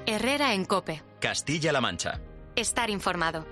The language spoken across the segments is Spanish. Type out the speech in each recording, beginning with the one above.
Herrera en COPE. Castilla-La Mancha. Estar informado.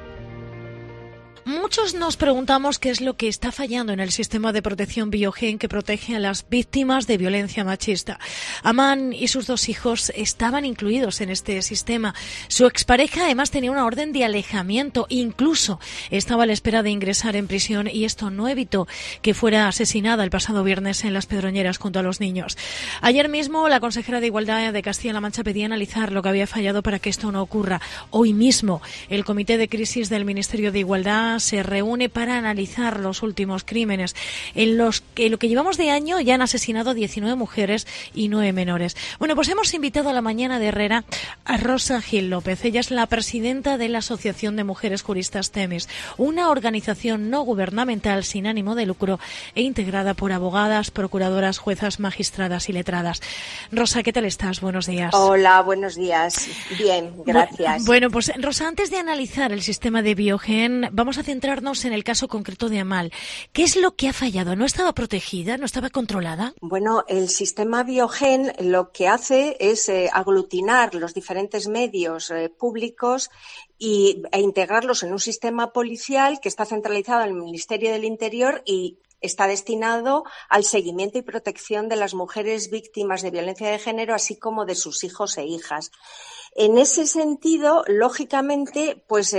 Muchos nos preguntamos qué es lo que está fallando en el sistema de protección Biogen que protege a las víctimas de violencia machista. Amán y sus 2 hijos estaban incluidos en este sistema. Su expareja además tenía una orden de alejamiento, incluso estaba a la espera de ingresar en prisión, y esto no evitó que fuera asesinada el pasado viernes en Las Pedroñeras junto a los niños. Ayer mismo la consejera de Igualdad de Castilla-La Mancha pedía analizar lo que había fallado para que esto no ocurra. Hoy mismo el Comité de Crisis del Ministerio de Igualdad se reúne para analizar los últimos crímenes. En lo que llevamos de año ya han asesinado 19 mujeres y 9 menores. Bueno, pues hemos invitado a la mañana de Herrera a Rosa Gil López. Ella es la presidenta de la Asociación de Mujeres Juristas Themis, una organización no gubernamental sin ánimo de lucro e integrada por abogadas, procuradoras, juezas, magistradas y letradas. Rosa, ¿qué tal estás? Buenos días. Hola, buenos días. Bien, gracias. Bueno, pues Rosa, antes de analizar el sistema de Biogen, vamos a centrarnos en el caso concreto de Amal. ¿Qué es lo que ha fallado? ¿No estaba protegida? ¿No estaba controlada? Bueno, el sistema Biogen lo que hace es aglutinar los diferentes medios públicos e integrarlos en un sistema policial que está centralizado en el Ministerio del Interior y está destinado al seguimiento y protección de las mujeres víctimas de violencia de género, así como de sus hijos e hijas. En ese sentido, lógicamente, pues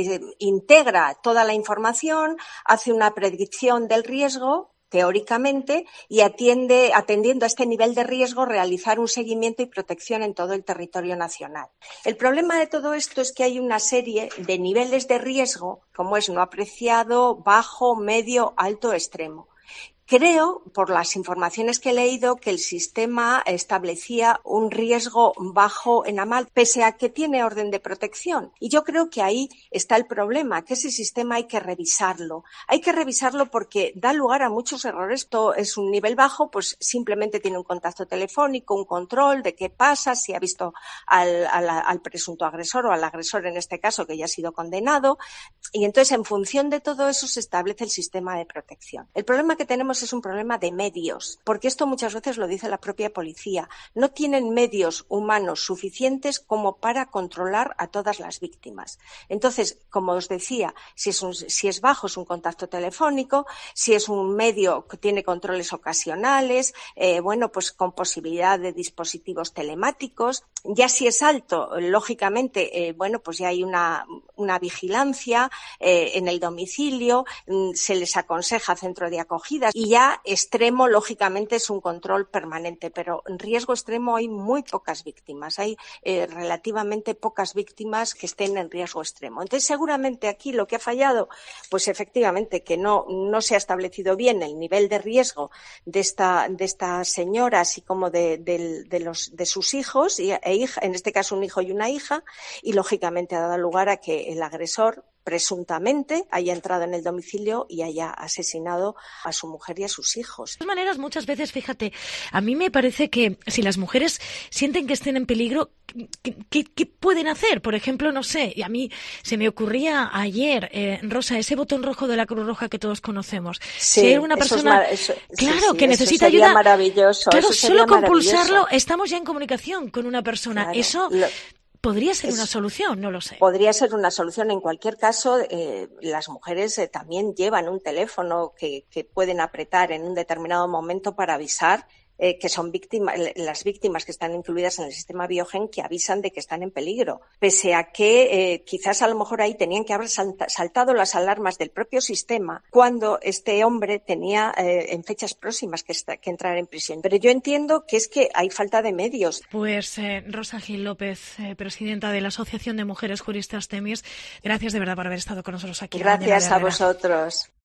integra toda la información, hace una predicción del riesgo, teóricamente, y atendiendo a este nivel de riesgo, realizar un seguimiento y protección en todo el territorio nacional. El problema de todo esto es que hay una serie de niveles de riesgo, como es no apreciado, bajo, medio, alto, extremo. Creo, por las informaciones que he leído, que el sistema establecía un riesgo bajo en Amal, pese a que tiene orden de protección. Y yo creo que ahí está el problema, que ese sistema hay que revisarlo. Hay que revisarlo porque da lugar a muchos errores. Esto es un nivel bajo, pues simplemente tiene un contacto telefónico, un control de qué pasa, si ha visto al presunto agresor o al agresor en este caso, que ya ha sido condenado. Y entonces, en función de todo eso, se establece el sistema de protección. El problema que tenemos es un problema de medios, porque esto muchas veces lo dice la propia policía. No tienen medios humanos suficientes como para controlar a todas las víctimas. Entonces, como os decía, si es bajo es un contacto telefónico, si es un medio que tiene controles ocasionales, pues con posibilidad de dispositivos telemáticos. Ya si es alto, lógicamente, pues ya hay una vigilancia en el domicilio, se les aconseja centro de acogida. Y ya extremo, lógicamente, es un control permanente, pero en riesgo extremo hay muy pocas víctimas, hay relativamente pocas víctimas que estén en riesgo extremo. Entonces, seguramente aquí lo que ha fallado, pues efectivamente que no se ha establecido bien el nivel de riesgo de esta señora, así como de sus hijos e hija, en este caso un hijo y una hija, y lógicamente ha dado lugar a que el agresor presuntamente haya entrado en el domicilio y haya asesinado a su mujer y a sus hijos. De todas maneras, muchas veces, fíjate, a mí me parece que si las mujeres sienten que estén en peligro, ¿qué pueden hacer? Por ejemplo, no sé, y a mí se me ocurría ayer, Rosa, ese botón rojo de la Cruz Roja que todos conocemos. Sí, si hay una persona, que necesita ayuda, maravilloso. Claro, solo con pulsarlo estamos ya en comunicación con una persona. Claro, Eso podría ser una solución, no lo sé. Podría ser una solución. En cualquier caso, las mujeres también llevan un teléfono que pueden apretar en un determinado momento para avisar que son las víctimas que están incluidas en el sistema Biogen, que avisan de que están en peligro. Pese a que quizás a lo mejor ahí tenían que haber saltado las alarmas del propio sistema cuando este hombre tenía en fechas próximas que entrar en prisión. Pero yo entiendo que es que hay falta de medios. Pues Rosa Gil López, presidenta de la Asociación de Mujeres Juristas Themis, gracias de verdad por haber estado con nosotros aquí. Gracias a vosotros.